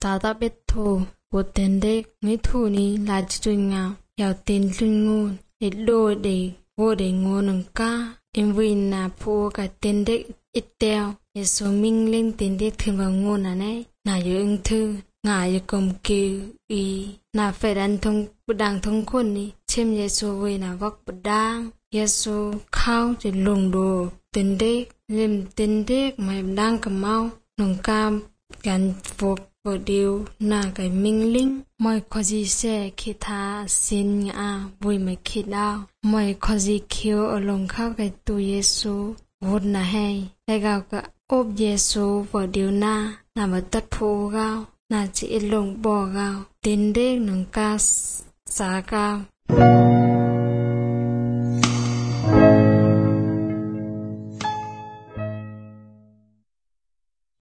ta ta biết thù của tên đế nghĩ thù ní là chú ngào giàu tên lưng ngôn để đôi để vô để ngôn nâng ca em vì nà phụ cả tên đế ít đeo để số minh lên tên đế thường vào ngôn à này nà yếu ưng thư ngà yếu cầm kêu ý nà phải đăng thông khuôn ní chêm Giê-xu vì nà vóc bật đăng Giê-xu khao để lùng đồ tên đế liềm tên đế mà em đang cầm mau nâng cam gắn phục vào điều nà cái minh linh mọi có gì sẽ khi tha xin ngã vui mấy khi đau mọi có gì kêu ở lòng khao cái tu Giê-xu vốn nà hay đại gạo cả ốp Giê-xu vào điều nà mà tất phụ gạo nà chỉ lòng bỏ gạo tin đế nâng ca xá gạo